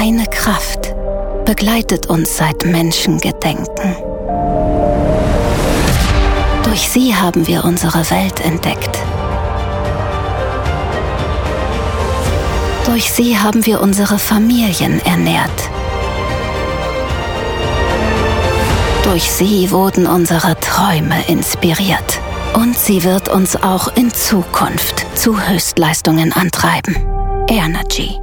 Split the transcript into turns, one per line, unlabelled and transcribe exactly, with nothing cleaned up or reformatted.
Eine Kraft begleitet uns seit Menschengedenken. Durch sie haben wir unsere Welt entdeckt. Durch sie haben wir unsere Familien ernährt. Durch sie wurden unsere Träume inspiriert. Und sie wird uns auch in Zukunft zu Höchstleistungen antreiben. Airnergy.